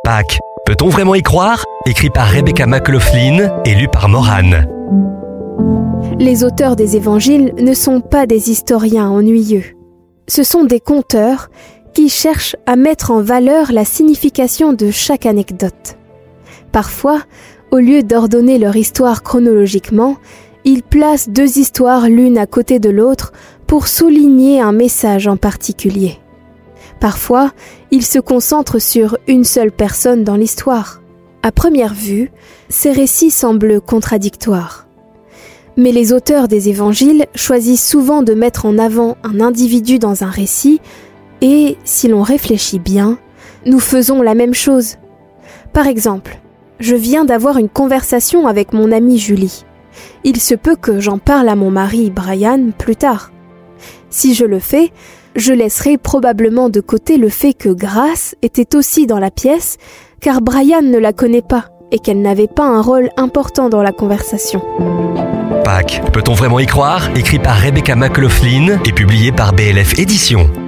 Pâques, peut-on vraiment y croire ? Écrit par Rebecca McLaughlin et lu par Morane. Les auteurs des évangiles ne sont pas des historiens ennuyeux. Ce sont des conteurs qui cherchent à mettre en valeur la signification de chaque anecdote. Parfois, au lieu d'ordonner leur histoire chronologiquement, ils placent deux histoires l'une à côté de l'autre pour souligner un message en particulier. Parfois, ils se concentrent sur une seule personne dans l'histoire. À première vue, ces récits semblent contradictoires. Mais les auteurs des évangiles choisissent souvent de mettre en avant un individu dans un récit et, si l'on réfléchit bien, nous faisons la même chose. Par exemple, je viens d'avoir une conversation avec mon amie Julie. Il se peut que j'en parle à mon mari Brian plus tard. Si je le fais, je laisserai probablement de côté le fait que Grace était aussi dans la pièce, car Brian ne la connaît pas et qu'elle n'avait pas un rôle important dans la conversation. Pâques, peut-on vraiment y croire ? Écrit par Rebecca McLaughlin et publié par BLF Éditions.